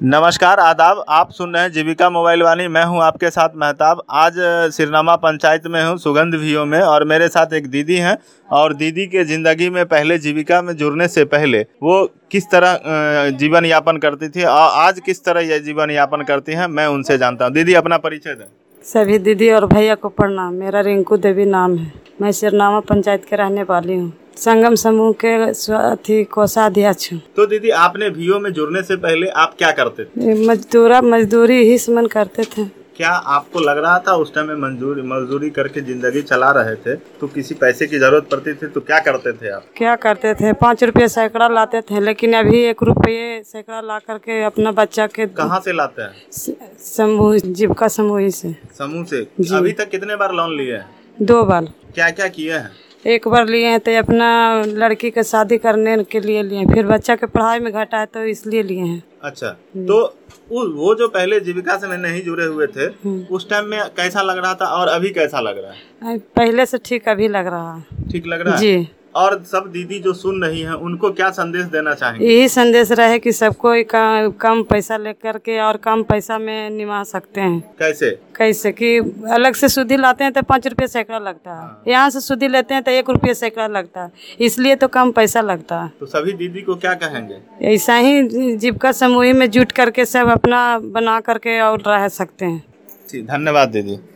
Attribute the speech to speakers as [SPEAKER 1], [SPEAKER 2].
[SPEAKER 1] नमस्कार आदाब। आप सुन रहे हैं जीविका मोबाइल वाणी। मैं हूं आपके साथ मेहताब। आज सिरनामा पंचायत में हूं, सुगंध वीओ में, और मेरे साथ एक दीदी हैं। और दीदी के ज़िंदगी में पहले जीविका में जुड़ने से पहले वो किस तरह जीवन यापन करती थी और आज किस तरह यह जीवन यापन करती हैं, मैं उनसे जानता हूं। दीदी, अपना परिचय दें।
[SPEAKER 2] सभी दीदी और भैया को प्रणाम। मेरा रिंकू देवी नाम है। मैं सिरनामा पंचायत के रहने वाली हूँ। संगम समूह के कोषाध्यक्ष हूँ।
[SPEAKER 1] तो दीदी, आपने वीओ में जुड़ने से पहले आप क्या करते थे?
[SPEAKER 2] मजदूरी ही समन करते थे।
[SPEAKER 1] क्या आपको लग रहा था उस टाइम में मजदूरी करके जिंदगी चला रहे थे तो किसी पैसे की जरूरत पड़ती थी तो क्या करते थे आप?
[SPEAKER 2] क्या करते थे? 5 रुपये सैकड़ा लाते थे, लेकिन अभी 1 रुपये सैकड़ा ला करके अपना बच्चा के।
[SPEAKER 1] कहाँ से लाते हैं?
[SPEAKER 2] समूह, जीविका समूह से।
[SPEAKER 1] समूह से? अभी तक कितने बार लोन लिए हैं?
[SPEAKER 2] 2 बार। क्या
[SPEAKER 1] क्या किए हैं?
[SPEAKER 2] 1 बार लिए हैं तो अपना लड़की का शादी करने के लिए लिए, फिर बच्चा के पढ़ाई में घटा है तो इसलिए लिए हैं।
[SPEAKER 1] अच्छा, तो वो जो पहले जीविका से नहीं जुड़े हुए थे उस टाइम में कैसा लग रहा था और अभी कैसा लग रहा है?
[SPEAKER 2] पहले से ठीक अभी लग रहा है।
[SPEAKER 1] ठीक लग रहा है
[SPEAKER 2] जी।
[SPEAKER 1] और सब दीदी जो सुन रही हैं उनको क्या संदेश देना चाहेंगे?
[SPEAKER 2] यही संदेश रहे कि सबको कम पैसा लेकर के और कम पैसा में निभा सकते हैं। कैसे कि अलग से सुधी लाते हैं तो 5 रुपये सैकड़ा लगता है। यहाँ से सुधी लेते हैं तो 1 रुपये सैकड़ा लगता है, इसलिए तो कम पैसा लगता है।
[SPEAKER 1] तो सभी दीदी को क्या कहेंगे?
[SPEAKER 2] ऐसा ही जीविका समूह में जुट करके सब अपना बना करके और रह सकते हैं।
[SPEAKER 1] धन्यवाद दीदी।